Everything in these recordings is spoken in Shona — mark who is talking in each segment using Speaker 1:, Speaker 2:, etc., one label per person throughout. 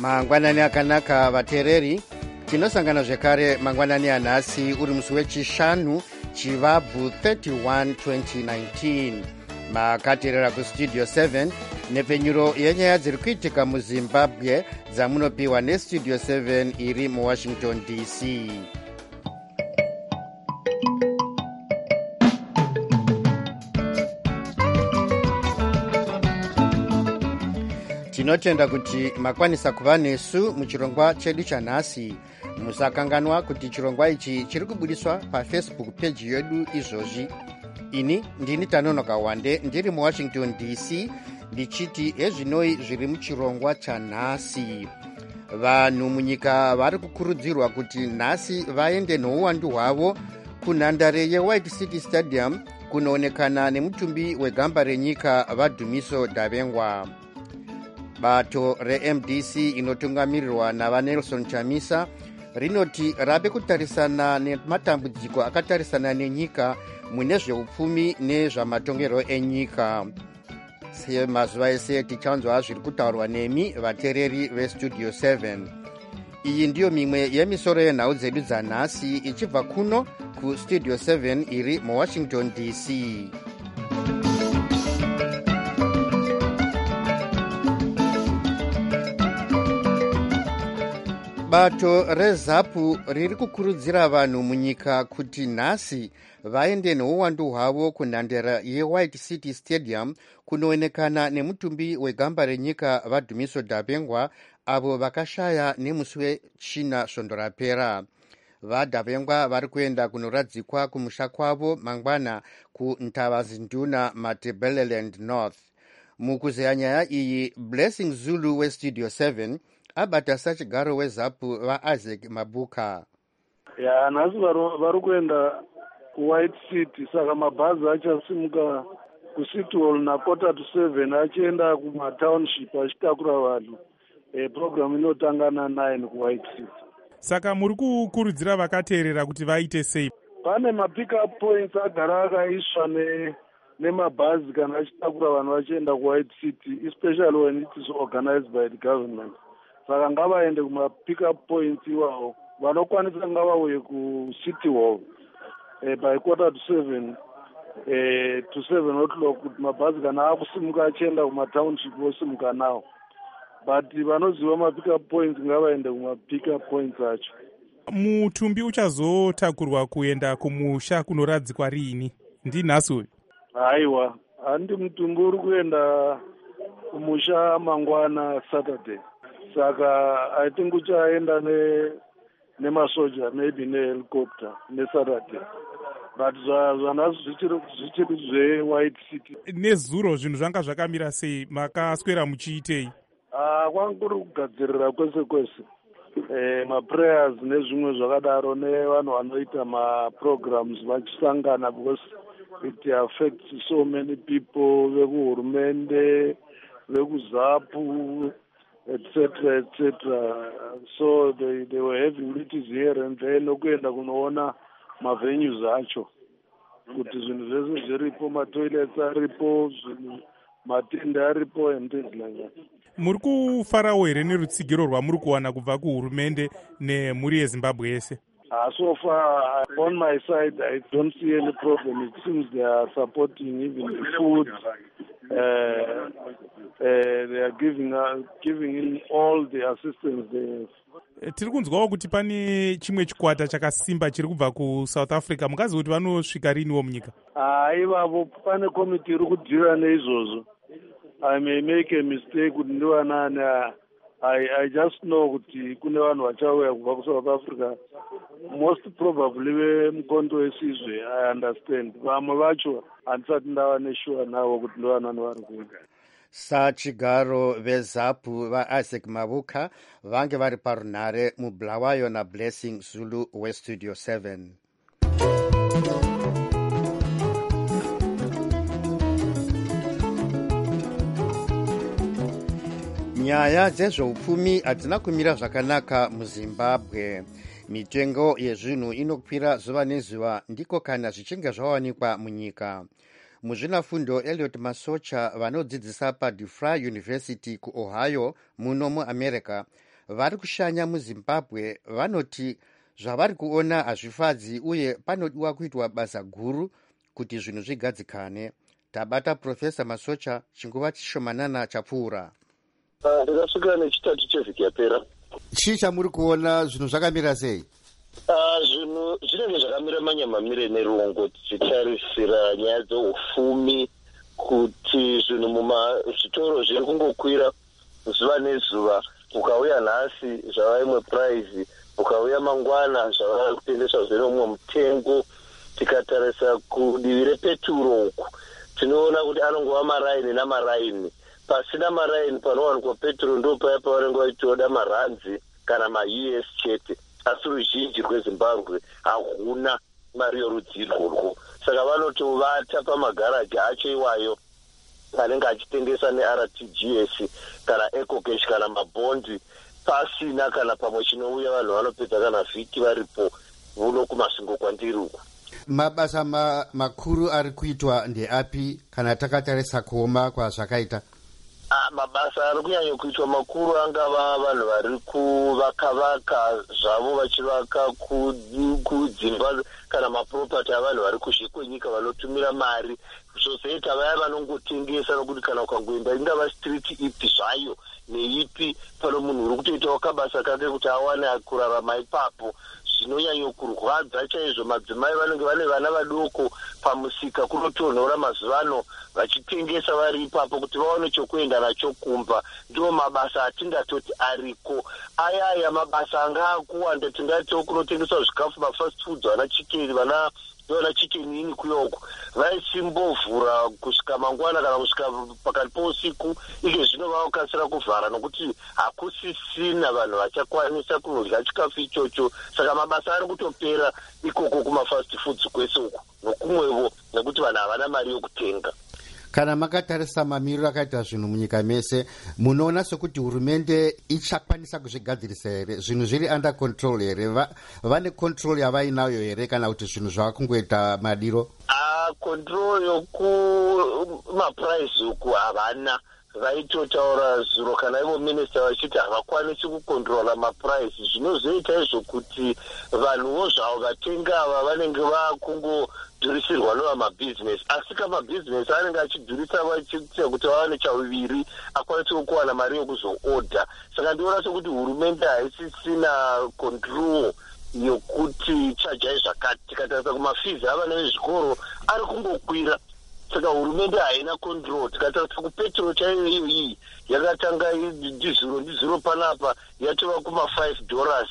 Speaker 1: mangwanani akanaka vateereri, tinosangana zvekare mangwanani anhasi uri musi wechishanu chivabvu 31 2019. makateerera kustudio 7 nepfenyuro yenyaya dziri kuitika muzimbabwe dzamunopiwa nestudio 7 iri muwashington dc. tinotenda kuti makwanisa kuva nesu muchirongwa chedu chanhasi. musakanganwa kuti chirongwa ichi chiri kubudiswa pafacebook page yedu izvozvi. ini ndini Tanonoka Wande ndiri muwashington dc ndichiti ezvinoi zviri muchirongwa chanhasi. vanhu munyika vari kukurudzirwa kuti nhasi vaende nouwandu hwavo kunhandare yewhite city stadium kunoonekana nemutumbi wegamba renyika vadhumiso Davengwa. bato remdc inotungamirirwa navanelson Chamisa rinoti rave kutarisana nematambudziko akatarisana nenyika mune zveupfumi nezvamatongerwo enyika. mazuva ese tichanzwa zviri kutaurwa nemi vateereri vestudio 7. iyi ndiyo mimwe yemisoro yenhau dzedu dzanhasi ichibva kuno kustudio 7 iri muwashington dc. bato rezapu riri kukurudzira vanhu munyika kuti nhasi vaende nouwandu hwavo kunhandara yewhite city stadium kunoonekana nemutumbi wegamba renyika vadhumiso Davengwa avo vakashaya nemusi wechina svondo rapera. vadhavengwa vari kuenda kunoradzikwa kumusha kwavo mangwana kuNtavazinduna Matabeleland North. mukuzeya nyaya iyi Blessing Zulu westudio 7 abata sachigaro wezapu vaIsaac Mabuka.
Speaker 2: nhasi vari kuenda kuwhite city, saka mabhazi achasimuka kucity hall na 7:15 achienda kumatownship achitakura vanhu. programu inotanga na9 kuwhite city.
Speaker 3: Saka muri kukurudzira vakateerera kuti vaite sei?
Speaker 2: pane mapick-up points agara akaiswa nemabhazi kana achitakura vanhu vachienda kuwhite city, especially when it is organized by the government. saka ngavaende kumapick-up points iwawo. vanokwanisa ngavauye kucity hall by 7:15 to 7:00 kuti mabhazi kana akusimuka achienda kumatownship osimuka nawo. but vanoziva mapick-up points ngavaende kumapick-up points acho.
Speaker 3: mutumbi uchazotakurwa kuenda kumusha kunoradzikwa riini? ndinhasi uyu?
Speaker 2: haiwa, handi mutumbi uri kuenda kumusha mangwana Saturday. saka I think uchaenda nemasoja maybe nehelicopter neSaturday. but zvanhasi zvichiri zvewhite city.
Speaker 3: nezuro zvinhu zvanga zvakamira sei? makaswera muchiitei?
Speaker 2: kwanguri kugadzirira kwese kwese, maprayers nezvimwe zvakadaro, nevanhu vanoita maprograms vachisangana, because it affects so many people, vekuhurumende, vekuzapu, etc. so they were having meetings here and there nokuenda kunoona mavenues acho kuti zvinhu zvese zviripo, matoilets aripo, matende aripo and things like that.
Speaker 3: muri kufarawo here nerutsigiro rwamuri kuwana kubva kuhurumende nemhuri yezimbabwe yese?
Speaker 2: So far, on my side, I don't see any problem. It seems they are supporting even the food. They are giving in all the assistance they have.
Speaker 3: tiri kunzwawo kuti pane chimwe chikwata chakasimba chiri kubva kuSouth Africa. mukazi kuti vanosvika rinhiwo munyika?
Speaker 2: ivavo pane komiti iri kudhira neizvozvo. I may make a mistake kuti ndivanani. I just know kuti kune vanhu vachauya kubva kuSouth Africa, most probably vemukondo wesizve. I understand. vamwe vacho handisati ndava neshuwa navo kuti ndivanani vari kuda.
Speaker 1: sachigaro vezapu vaIsaac Mabuka vange vari parunhare mubulawayo naBlessing Zulu westudio 7. nyaya dzezveupfumi hadzina kumira zvakanaka muzimbabwe. mitengo yezvinhu inokwira zuva nezuva, ndiko kana zvichinge zvawanikwa munyika. muzvinafundo Elliot Masocha vanodzidzisa paDeFry University kuOhio muno muAmerica vari kushanya muzimbabwe vanoti zvavari kuona hazvifadzi uye panodiwa kuitwa basa guru kuti zvinhu zvigadzikane. Tabata Profesa Masocha chinguva chishomanana chapfuura.
Speaker 4: Ndakasvika nechitatu chevhiki yapera.
Speaker 1: Chii chamuri kuona zvinhu zvakamira sei?
Speaker 4: Zvinhu zvinenge zvakamira manyamamire nerongo tichitarisira nyaya dzeufumi kuti zvinhu mumazvitoro zviri kungokwira zuva nezuva. Ukauya nhasi zvava imwe price, ukauya mangwana zvava kutengeswa zvino mumwe mutengo. Tikatarisa kudivi repeturo uku tinoona kuti anongova maraini namaraini. Pasina maraini panowanikwa peturo ndo paya pavanenge vachitoda maranzi kana maUS chete, asi ruzhinji rweZimbabwe hakuna mari yorudzi irworwo. Saka vanotovata pamagaraji acho iwayo anenge achitengesa neRTGS kana EcoCash kana mabhondi, pasina kana pamwe chinouya vanhu vanopedza kana vhiki varipo vuno kumasingo kwandiri uku.
Speaker 1: Mabasa makuru ari kuitwa ndeapi kana takatarisa kuoma kwazvakaita?
Speaker 4: Mabasa ari kunyanya kuitwa makuru angava vanhu vari kuvaka zvavo vachivaka kudzimba kana mapropati avanhu vari kuzvikwenyika vanotumira mari. Zvozoita vaya vanongotengesa nokuti kana ukangoenda ingava street ipi zvayo neipi pano munhu uri kutoitawo kabasa kake kuti awane kurarama ipapo. Zvinonyanya kurwadza chaizvo. Madzimai vanenge vane vana vadoko pamusika kunotonhora mazuvano vachitengesa vari ipapo kuti vaone chokuenda nacho kumba. Ndiwo mabasa atingatoti ariko. Aya mabasa anga akuwanda tingatiwo kunotengeswa zvikafu mafast foods vana chicken ini kuyoko vaisimbovhura kusvika mangwana kana kusvika pakati pousiku. Ike zvino vakasira kuvhara nokuti hakusisina vanhu vachakwanisa kunodya chikafu ichocho. Saka mabasa ari kutopera ikoko kumafast foods kwese uku nokumwevo nekuti vanhu havana mari yokutenga.
Speaker 1: Kana makatarisa mamiriro akaita zvinhu munyika mese, munoona sekuti hurumende ichakwanisa kuzvigadzirisa here? Zvinhu zviri under control here? Vane control yavainayo here kana kuti zvinhu zvava kungoita madiro?
Speaker 4: Control yokumaprice uku havana. Vaitotaura zuro kana ivo minista vachiti havakwanisi kukontrola maprice. Zvinozoita izvo kuti vanhuwo zvavo vatenga ava vanenge vakungodhurisirwa nevamabhizinesi. Asi kamabhizinesi anenge achidhurisa vachiita kuti vawane chaviviri akwanise kuwana mari yokuzoodha. Saka ndinoona sekuti hurumende haisisina control yokuti chajai zvakati. Tikatarisa kumafizi avana vezvikoro ari kungokwira. Saka hurumende haina control. Tikatarisa kupetro chaiyo iyi yakatanga ndizuro panapa yatova kuma$5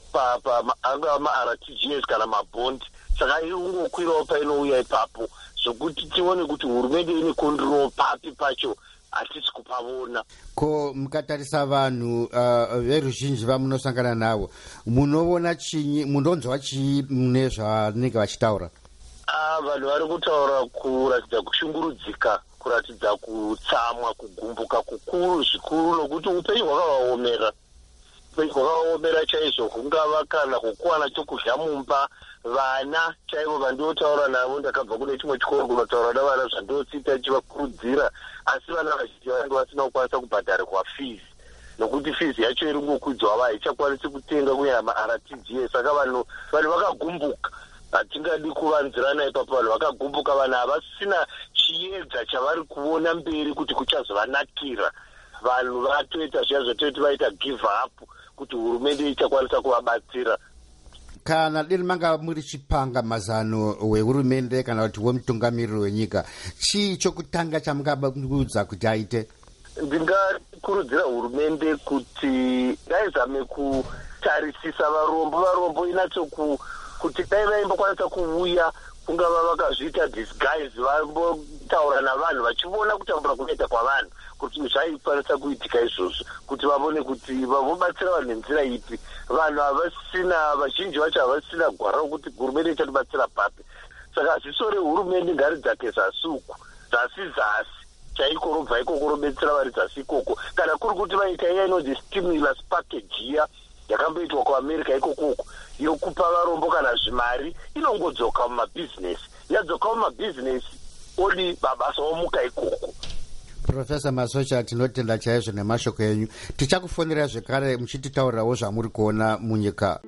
Speaker 4: angava maRTGS kana mabhondi. Saka iri kungokwirawo painouya ipapo zvokuti tione kuti hurumende ine control papi pacho hatisi kupavona.
Speaker 1: Ko mukatarisa vanhu veruzhinji vamunosangana navo, munoona chinyi, munonzwa chii mune zvanenge vachitaura?
Speaker 4: Vanhu vari kutaura kuratidza kushungurudzika, kuratidza kutsamwa, kugumbuka kukuru zvikuru nokuti upenyu hwakavaomera. Upenyu hwakavaomera chaizvo, kungava kana kukuwana chokudya mumba. Vana chaivo vandiotaura navo, ndakabva kune chimwe chikoro kunotaura navana zvandosita chivakurudzira, asi vana vazhinji vanenge vasina kukwanisa kubhadharirwa fees nokuti fees yacho iri kungokwidzwa haichakwanisi kutenga kunyanya maRTGS. Saka vanhu vakagumbuka. Hatingadi kuvanzirana ipapo. Vanhu vakagumbuka, vanhu havasina chiedza chavari kuona mberi kuti kuchazovanakira. Vanhu vatoita zviya zvototi vaita give up kuti hurumende ichakwanisa kuvabatsira.
Speaker 1: Kana deri manga muri chipanga mazano wehurumende kana kuti wemutungamiriri wenyika, chii chokutanga chamungaudza kuti aite?
Speaker 4: Ndingakurudzira hurumende kuti ngaizame kutarisisa varombo inatso kuti dai vaimbokwanisa kuuya kungava vakazviita disguise, vambotaura navanhu vachiona kutambura kunoita kwavanhu kuti zvaikwanisa kuitika izvozvo, kuti vavone kuti vavobatsira vanhu nenzira ipi. Vanhu havasina, vazhinji vacho havasina gwara rokuti hurumende ichatibatsira papi. Saka ziso rehurumende ngaridzake zasi uku, zasi chaiko robva ikoko robetsera vari zasi ikoko. Kana kuri kuti vaita iya inonzi stimulus package iya yakamboitwa kuAmerica ikoko yokupa varombo kana zvimari, inongodzoka mumabhizinesi. Yadzoka mumabhizinesi odi mabasa omuka ikoko.
Speaker 1: Profesa Masocha, tinotenda chaizvo nemashoko enyu. Tichakufonera zvekare muchititaurirawo zvamuri kuona munyika.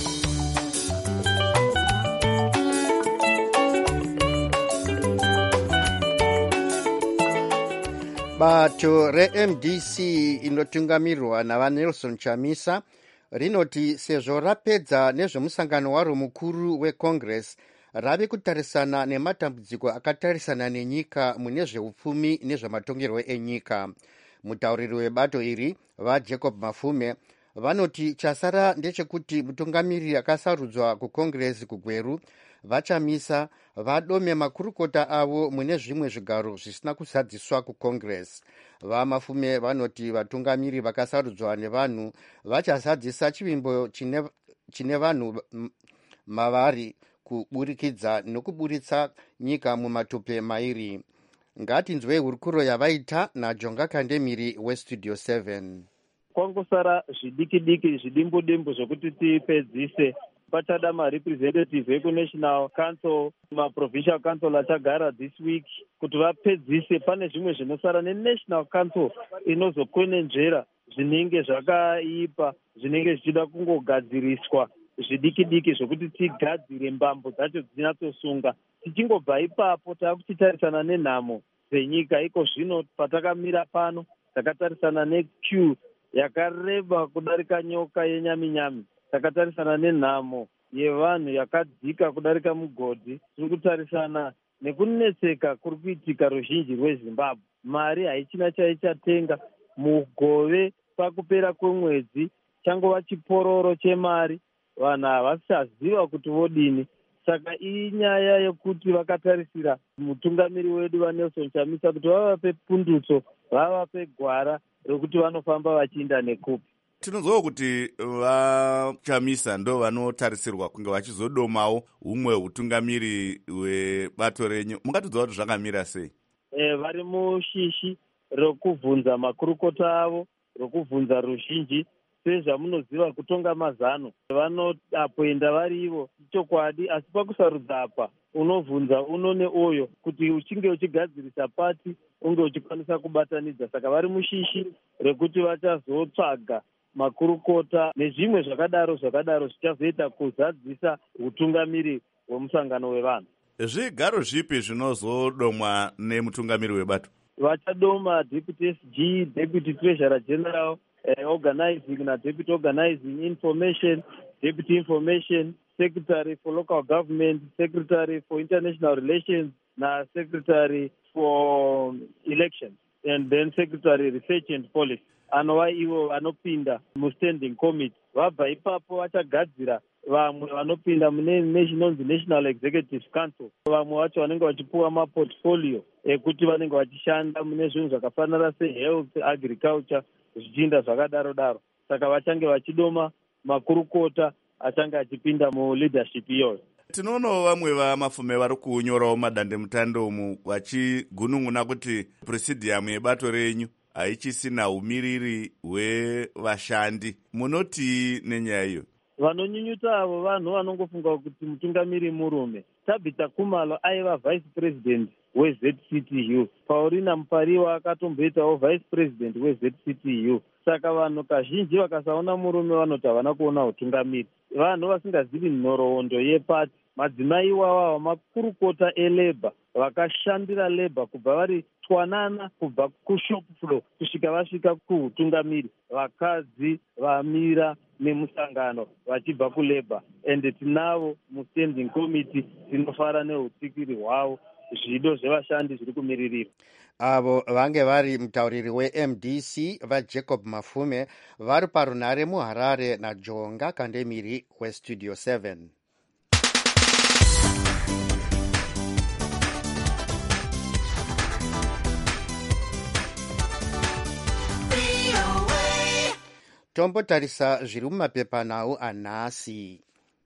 Speaker 1: Bato reMDC inotungamirirwa navaNelson Chamisa rinoti sezvo rapedza nezvemusangano waro mukuru weCongress rave kutarisana nematambudziko akatarisana nenyika mune zveupfumi nezvematongerwo enyika. Mutauriri webato iri vaJacob Mafume vanoti chasara ndechekuti mutungamiriri akasarudzwa kuCongress kugweru vaChamisa vadome makurukota avo mune zvimwe zvigaro zvisina kuzadziswa kuCongress. VaMafume vanoti vatungamiri vakasarudzwa nevanhu vachazadzisa chivimbo chine vanhu mavari kuburikidza nokuburitsa nyika mumatupe mairi. Ngatinzwei hurukuro yavaita naJonga Kandemiri weStudio 7.
Speaker 5: Kwangosara zvidiki-diki zvidimbu-dimbu zvokuti tipedzise. Pachada marepresentative ekunational council, maprovincial council achagara this week kuti vapedzise. Pane zvimwe zvinosara nenational council inozokwenenzvera zvinenge zvakaipa, zvinenge zvichida kungogadziriswa zvidiki-diki zvokuti tigadzire mbambo dzacho dzinatsosunga. Tichingobva ipapo takuchitarisana nenhamo dzenyika. Iko zvino patakamira pano takatarisana neQ yakareba kudarika nyoka yenyami-nyami. Takatarisana nenhamo yevanhu yakadzika kudarika mugodhi. Tiri kutarisana nekunetseka kuri kuitika ruzhinji rweZimbabwe. Mari haichina chaichatenga. Mugove pakupera kwemwedzi changova chipororo chemari. Vanhu havasichaziva kuti vodini. Saka inyaya yekuti vakatarisira mutungamiri wedu vaNelson Chamisa kuti vavape pundutso, vavape gwara rokuti vanofamba vachiinda nekupi.
Speaker 6: Tinonzwawo kuti vaChamisa ndo vanotarisirwa kunge vachizodomawo humwe utungamiri hwebato renyu. Mungatidza kuti zvakamira sei?
Speaker 5: Vari mushishi rokubvunza makurukota avo, rokubvunza ruzhinji. Sezvamunoziva kutonga mazano vanoapoenda vari ivo chokwadi, asi pakusarudza apa unovhunza uno neoyo kuti uchinge uchigadzirisa pati unge uchikwanisa kubatanidza. Saka vari mushishi rekuti vachazotsvaga makurukota nezvimwe zvakadaro zvichazoita kuzadzisa utungamiri hwemusangano wevanhu.
Speaker 6: Zvigaro zvipi zvinozodomwa nemutungamiri webato?
Speaker 5: Vachadoma deputy SG, deputy treasurer general, organizing na deputy organizing, information, deputy information, secretary for local government, secretary for international relations, na secretary for elections, and then secretary research and policy. Anova ivo vanopinda mustanding committee. Vabva ipapo vachagadzira vamwe vanopinda mune national executive council. Vamwe vacho vanenge vachipuwa maportfolio ekuti vanenge vachishanda mune zvinhu zvakafanana sehealth, agriculture, zvichinda zvakadaro-daro. Saka vachange vachidoma makurukota achange achipinda muleadership iyoyo.
Speaker 6: Tinoonawo vamwe vaMafume vari kunyorawo madandemutande umu vachigunun'una kuti presidium yebato renyu haichisina umiriri hwevashandi. Munoti nenyaya iyo?
Speaker 5: Vanonyunyuta avo vanhu vanongofunga kuti mutungamiri murume. Tabitha Kumalo aiva vice president weZCTU. Paulina Mupariwa akatomboitawo vice president weZCTU. Saka vanhu kazhinji vakasaona murume vanoti havana kuona utungamiri. Vanhu vasingazivi nhoroondo yepati. Madzimai iwawa makurukota eLabour vakashandira Labour kubva vari twanana kubva kushop floor kusvika vasvika kuutungamiri. Vakadzi vamira nemusangano vachibva kuLabour, ende tinavo mustanding committee tinofara neutsikiri hwavo. Zvido zvevashandi zviri kumiririra.
Speaker 1: Avo vange vari mutauriri weMDC vaJacob Mafume vari parunhare muHarare naJonga Kandemiri weStudio 7. Tombotarisa zviri mumapepanhau anhasi.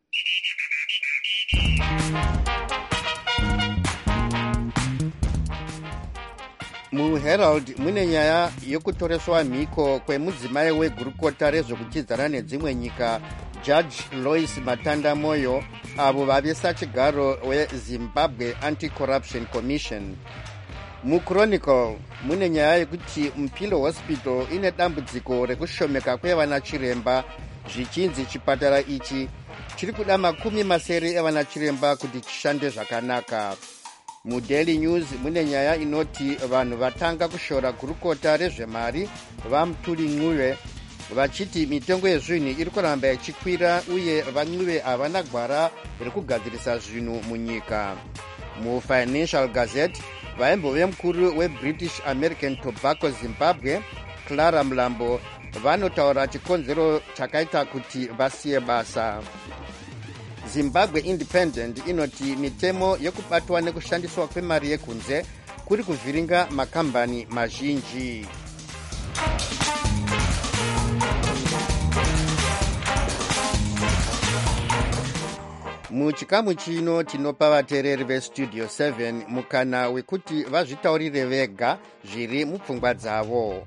Speaker 1: MuHerald mune nyaya yokutoreswa mhiko kwemudzimai wegurukota rezvokutidzana nedzimwe nyika Judge Lois Matanda Moyo avo vavesa chigaro weZimbabwe Anti-Corruption Commission. muchronicle mune nyaya yekuti Mpilo Hospital ine dambudziko rekushomeka kwevana chiremba zvichinzi chipatara ichi chiri kuda 70 evana chiremba kuti chishande zvakanaka. MuDaily News mune nyaya inoti vanhu vatanga kushora gurukota rezvemari vaMutuli Ncube vachiti mitengo yezvinhu iri kuramba ichikwira uye vaNcube havana gwara rekugadzirisa zvinhu munyika. MuFinancial Gazette vaimbove mukuru weBritish American Tobacco Zimbabwe Clara Mlambo vanotaura chikonzero chakaita kuti vasiye basa. Zimbabwe Independent inoti mitemo yekubatwa nekushandiswa kwemari yekunze kuri kuvhiringa makambani mazhinji. Muchikamu chino tinopa vateereri veStudio 7 mukana wekuti vazvitaurire vega zviri mupfungwa dzavo.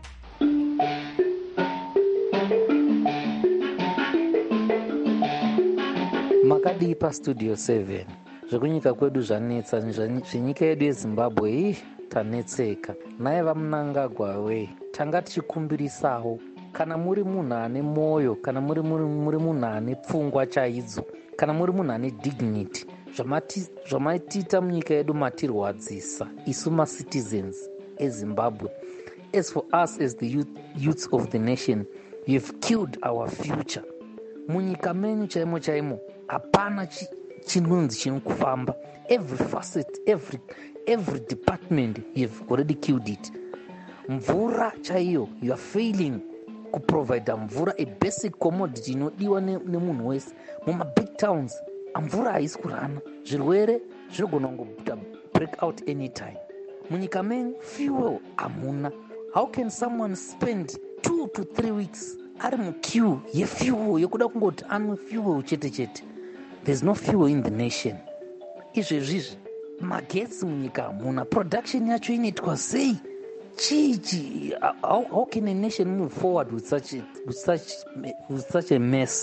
Speaker 7: Makadii paStudio 7 zvekunyika kwedu zvanetsa, zvenyika yedu yeZimbabwe tanetseka. Naye vaMnangagwa tanga tichikumbirisawo kana muri munhu ane mwoyo, kana muri munhu ane pfungwa chaidzo, kana muri munhu ane dignity, zvamaitiita munyika yedu matirwadzisa isu macitizens eZimbabwe. As for us as the youths of the nation, you have killed our future. Munyika menyu chaimo hapana chinunzi chinokufamba. Every facet, every department, you have already killed it. Mvura chaiyo, you are failing kuprovide mvura, a basic commodity inodiwa nemunhu wese. Muma big towns mvura haisi kurana, zvirwere zvinogona kungobuda break out anytime. Munyika menyu fuel hamuna. How can someone spend 2 to 3 weeks ari muqueue yefuel yekuda kungoti anwe fuel chete? There's no fuel in the nation. Izvezvizvi magetsi munyika hamuna. Production yacho inoitwa sei? Chichi, how can a nation move forward with such a mess?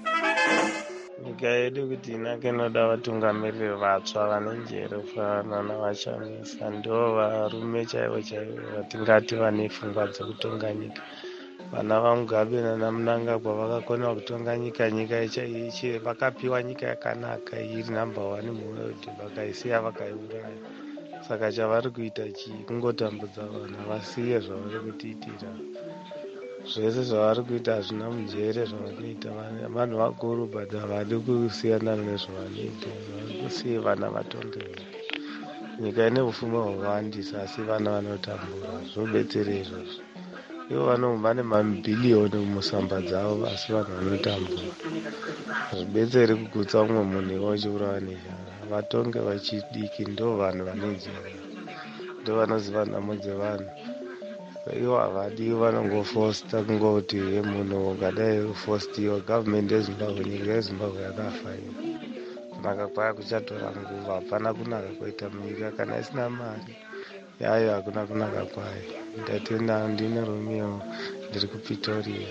Speaker 8: Nyika yedu kuti inake inoda vatungamiriri vatsva vane njere kufanana navaChamisa. Ndo varume chaivo vatingati vane pfungwa dzekutonga nyika. Vana vaMugabe naMnangagwa vakakona kutonga nyika ichi vakapiwa nyika yakanaka iri number 1 muworld, vakaisiya vakaiuraya. Saka chavari kuita kungotambudza vanhu vasiye zvavari kutiitira. Zvese zvavari kuita hazvina mujere zvavanoita. Vanhu vakuru but havadi kusiyana nezvavanoita. Vari kusiya vana vatongerwa. Nyika ine upfumi hwakawandisa asi vana vanotambura. Zvinobetsera izvozvo. Ivo vane mabhiliyoni musamba dzavo asi vanhu vanotambura. Zvibetsere kugutsa umwe munhu ivo vachiurawa nejara. Vatonge vachidiki ndo vanhu vane njere, ndo vanoziva nhamo dzevanhu. Ivo havadi vanongofosta kungoti munhu ungadai ufostiwa. Gavhmendi yeZimbabwe, nyika yeZimbabwe yakafa iyo. Kunaka kwayo kuchatora nguva. Hapana kunaka kwaita munyika kana isina mari yayo, hakuna kunaka kwayo. Ndatenda ndine Romeo ndiri kuPretoria.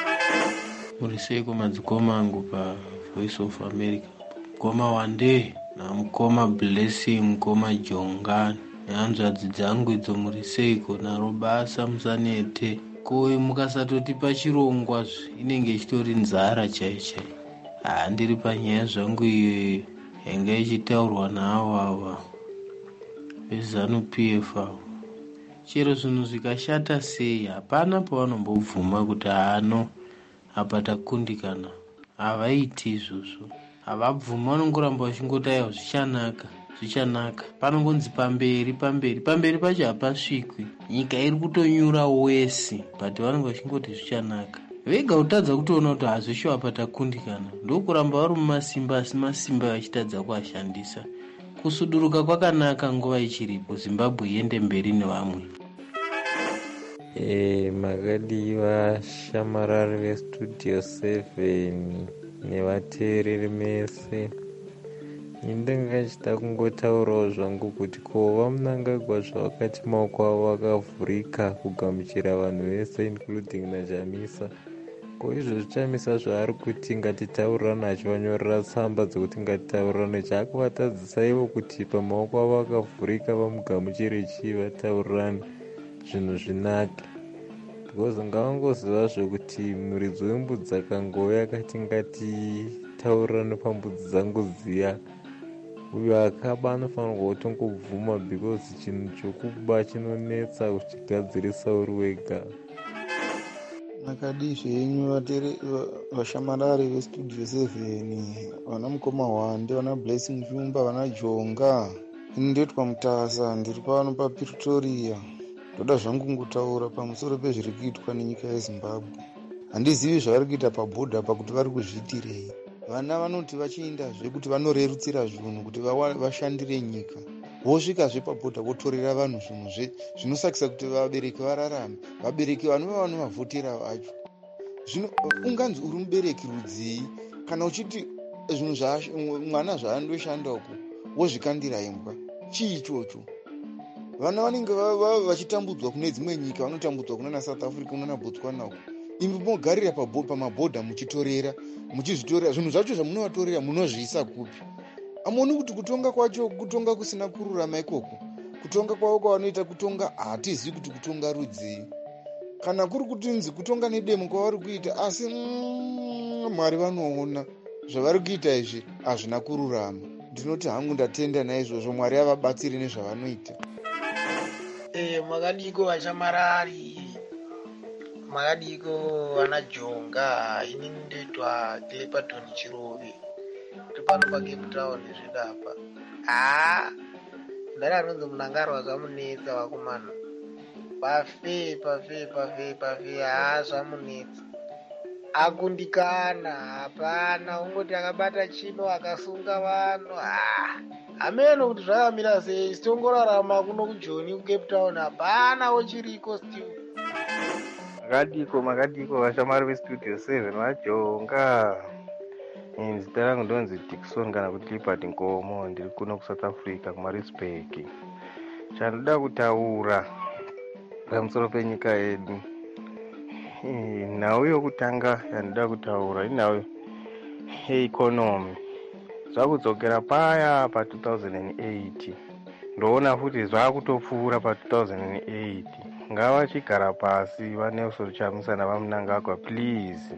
Speaker 9: Muriseko madzikoma angu paVoice of America. Mukoma Wande namukoma Blessing, mukoma Jonga nehanzvadzi dzangu idzo muriseko naro basa musanete. Kowe mukasatoti pachirongwa inenge ichitori nzara chaichai. Ndiri panyaya zvangu iyo yanga ichitaurwa naavo ava veZANU-PF avo. Chero zvinhu zvikashata sei, hapana pavanombobvuma kuti apa takundikana. Havaiti izvozvo. Havabvuma, vanongoramba vachingotaiwa zvichanaka. Panongonzi pamberi pacho hapasvikwi. Nyika iri kutonyura wese but vanenge vachingoti zvichanaka. Vega kutadza kutoona kuti hazvisho apa takundikana. Ndokuramba vari mumasimba asi masimba vachitadza kuashandisa. Kusuduruka kwakanaka nguva ichiripo. Zimbabwe iende mberi nevamwe.
Speaker 10: Makadiwa shamarari veStudio 7 nevateereri mese. Ndingachida kungotaurawo zvangu kuti kova Mnangagwa zvavakati maoko avo akavhurika kugamuchira vanhu vese including naChamisa. ko izvozvi chamisa zvaari kuti ngatitaurirane achivanyorera tsamba dzekuti ngatitaurirane. Chaakuvatadzisa ivo kuti pamaoko avo akavhurika vamugamuchire chii vataurirane zvinhu zvinake, because ngavangozivazvo kuti muridzi wembudzi akangouya akati ngatitaurirane pambudzi dzangu dziya, uyo akaba anofanirwa kutongobvuma because chinhu chokuba chinonetsa kuchigadzirisa uri wega.
Speaker 11: Nakadi zvenyu vashamarari vestudio 7, vana mukoma Hwande, vana Blessing Jumba, vana Jonga. Ini ndetwa Mutasa, ndiri pano paPretoria. Ndoda zvangu ngutaura pamusoro pezviri kuitwa nenyika yeZimbabwe. Handizivi zvavari kuita pabhodha apa kuti vari kuzviitirei. Vana vanoti vachienda zvekuti vanorerutsira zvinhu kuti vashandire nyika, vosvikazve pabhodha votorera vanhu zvinhu zvinosakisa kuti vabereki vararame. Vabereki vanova vanovavhotera vacho. Zvino unganzi uri mubereki rudzii kana uchiti zvinhu mwana zvaandoshanda uku wozvikandira imbwa? Chii ichocho? Vana vanenge vachitambudzwa kune dzimwe nyika, vanotambudzwa kuna South Africa, kuna Botswana uku. Imi mogarira pamabhodha muchitorera, muchizvitorera zvinhu zvacho zvamunovatorera munozviisa kupi? Amuoni kuti kutonga kwacho kutonga kusina kururama ikoko? Kutonga kwavo kwavanoita kutonga hatizivi kuti kutonga rudzii. Kana kuri kutinzi kutonga nedemo kwavari kuita, asi Mwari vanoona zvavari kuita izvi hazvina kururama. Ndinoti hangu ndatenda naizvozvo, Mwari avabatsiri nezvavanoita.
Speaker 12: Makadiko vachamarari, makadiko vana Jonga. Ini ndoitwa Clepaton Chirove, tiri pano paCape Town zvidapa. Ndari anonzi Munangaro zvamunetsa vakomana, pafe zvamunetsa, akundikana hapana, ungoti akabata chino akasunga vanhu. Hameno kuti zvakamira sei, sitingorarama kuno kuJoni kuCape Town hapanawo chiriko still.
Speaker 13: Makadiko vashamari vestudio 7 vajonga. Zita rangu ndonzi Dickson kana kuti Clipart Nkomo, ndiri kuno kuSouth Africa kuMaritzburg. Chandoda kutaura pamusoro penyika yedu, nhau yokutanga yandoda kutaura inhau yeikonomi. Zvakudzokera paya pa2008 ndoona futi zvakutopfuura pa2008. Ngavachigara pasi vaNelson Chamisa navaMnangagwa, please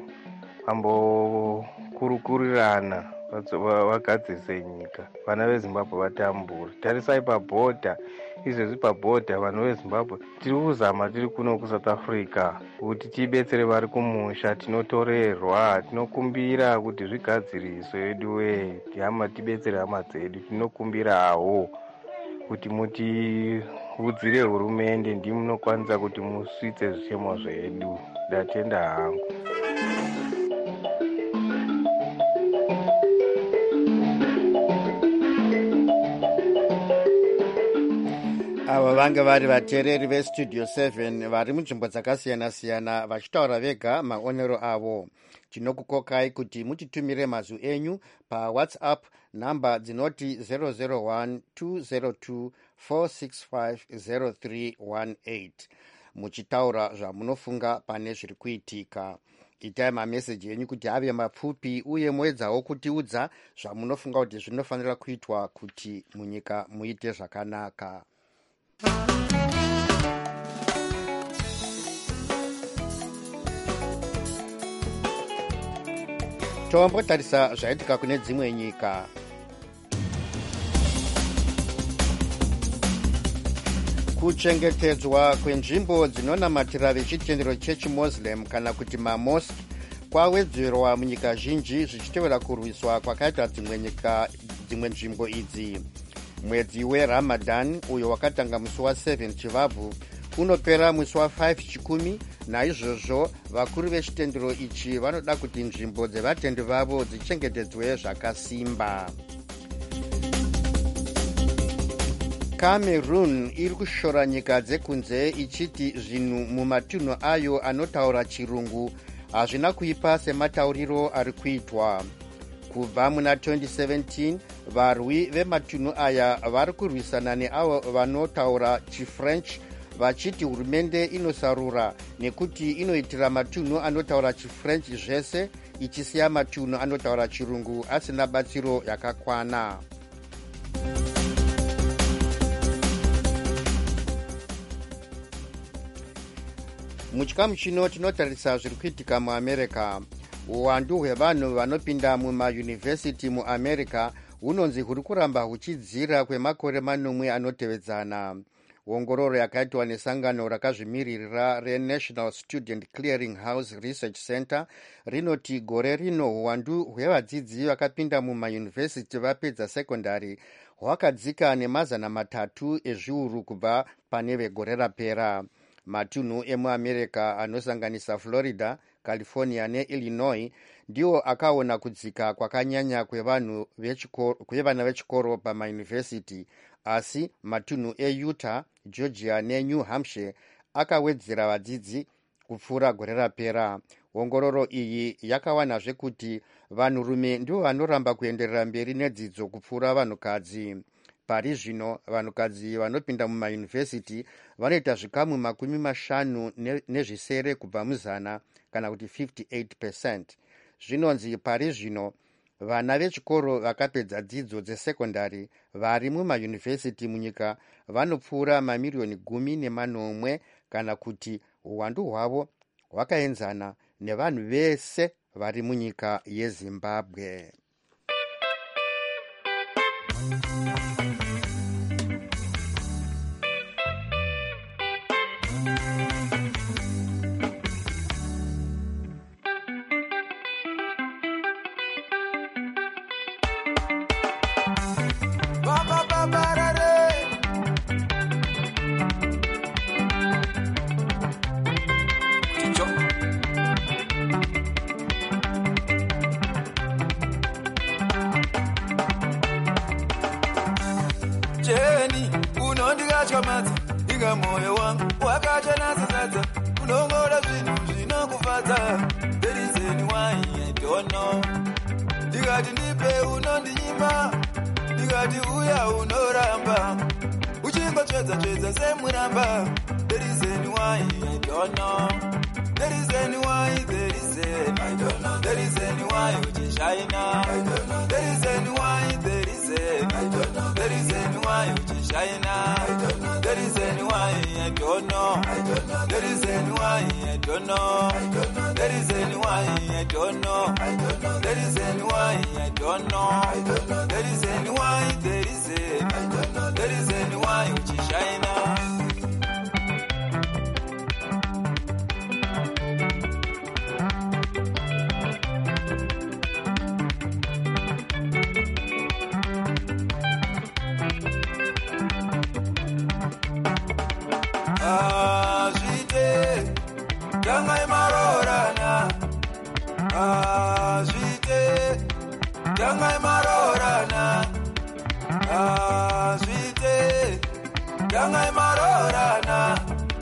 Speaker 13: vambokurukurirana vagadzise nyika, vana veZimbabwe vatambura. Tarisai pabhodha, izvezvi pabhodha vanhu veZimbabwe tiri kuzama, tiri kuno kuSouth Africa kuti tibetsere vari kumusha, tinotorerwa, tinokumbira kuti zvigadziriswe edu we hama, tibetsere hama dzedu, tinokumbirawo kuti mutiudzire hurumende, ndimi munokwanisa kuti musvitse zvichemo zvedu. Ndatenda hangu.
Speaker 1: Ava vange vari vateereri vestudio 7 vari munzvimbo dzakasiyana-siyana vachitaura vega maonero avo. Tinokukokai kuti mutitumire mazwi enyu paWhatsApp namba dzinoti 001-202-465-0318 muchitaura zvamunofunga pane zviri kuitika. Itai mameseji enyu kuti ave mapfupi uye moedzawo kutiudza zvamunofunga kuti zvinofanira kuitwa kuti munyika muite zvakanaka. Tombotarisa zvaitika kune dzimwe nyika. Kuchengetedzwa kwenzvimbo dzinonamatira vechitendero chechiMuslim kana kuti mamosk kwawedzerwa munyika zhinji zvichitevera kurwiswa kwakaita dzimwe nzvimbo idzi. Mwedzi weRamadan uyo wakatanga musi wa7 Chivabvu unopera musi wa5 Chikumi. Naizvozvo vakuru vechitendero ichi vanoda kuti nzvimbo dzevatendi vavo dzichengetedzwe zvakasimba. Cameroon iri kushora nyika dzekunze ichiti zvinhu mumatunhu ayo anotaura chirungu hazvina kuipa sematauriro ari kuitwa. Kubva muna 2017 varwi vematunhu aya vari kurwisana neavo vanotaura chiFrench vachiti hurumende inosarura nekuti inoitira matunhu anotaura chifrench zvese ichisiya matunhu anotaura chirungu asina batsiro yakakwana. Muchikamu chino tinotarisa zviri kuitika muamerica. Uwandu hwevanhu vanopinda mumayunivhesiti muamerica hunonzi huri kuramba huchidzira kwemakore manomwe anotevedzana. Ongororo yakaitwa nesangano rakazvimiririra reNational Student Clearing House Research Center rinoti gore rino uwandu hwevadzidzi vakapinda mumayunivhesiti vapedza sekondari hwakadzika nemazana 3 ezviuru kubva pane vegore rapera. Matunhu emuamerica anosanganisa Florida, California neIllinois ndiwo akaona kudzika kwakanyanya kwevana vechikoro pamayunivhesiti, asi matunhu eUtah, Georgia neNew Hampshire akawedzera vadzidzi kupfuura gore rapera. Ongororo iyi yakawanazve kuti vanhurume ndivo vanoramba kuenderera mberi nedzidzo kupfuura vanhukadzi. Pari zvino vanhukadzi vanopinda mumayunivhesiti vanoita zvikamu 50 kubva muzana, kana kuti 58%. Zvinonzi pari zvino vana vechikoro vakapedza dzidzo dzesekondari vari mumayunivhesiti munyika vanopfuura mamiriyoni 10 kana kuti uwandu hwavo hwakaenzana nevanhu vese vari munyika yeZimbabwe.
Speaker 14: Jeni, unondikatyamadza inga moyo wangu wakachanasazadza kunongora zvinhu zvinokufadza. There is any why I don't know. Ndikati ndipe unondinyima, ndikati uya unoramba uchingotsvedza semuramba. There is any why I don't know. There is any why, there is any I don't know. There is any why uchishina. I don't know. There is any why, there is any I don't know. There is any why uchishina. I don't know. There is any why I don't know. I don't know. There is any why I don't know. I don't know. There is any why I don't know. I don't know. There is any why I don't know. I don't know. There is any why, there is any I don't know. There is any why uchishina. Dangai marorana, sweetie. Dangai marorana, sweetie. Dangai marorana,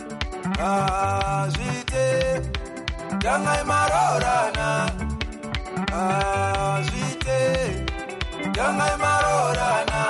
Speaker 14: sweetie. Dangai marorana, sweetie. Dangai marorana.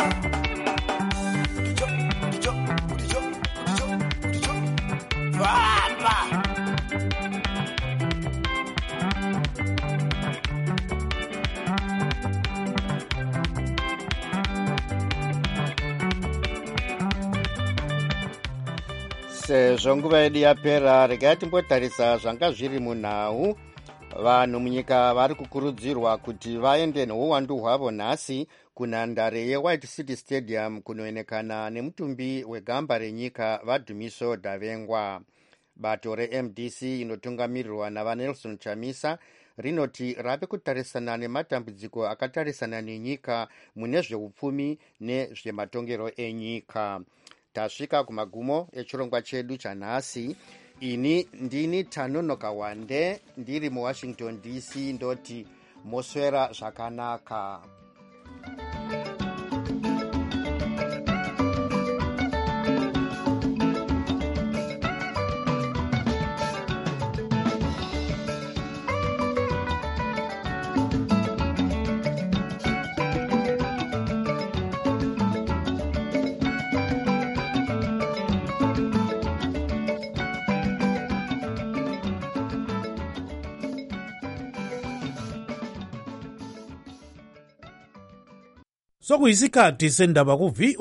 Speaker 1: Sezvo nguva yedu yapera, regai timbotarisa zvanga zviri munhau. Vanhu munyika vari kukurudzirwa kuti vaende neuwandu hwavo nhasi kunhandare yeWhite City Stadium kunoenekana nemutumbi wegamba renyika Vadhumiso Davengwa. Bato reMDC inotungamirirwa navaNelson Chamisa rinoti rave kutarisana nematambudziko akatarisana nenyika mune zveupfumi nezvematongero enyika. Tasvika kumagumo echirongwa chedu chanhasi. Ini ndini Tanonoka Wande ndiri muWashington DC, ndoti moswera zvakanaka.
Speaker 15: sokuyisikhathi sendaba ku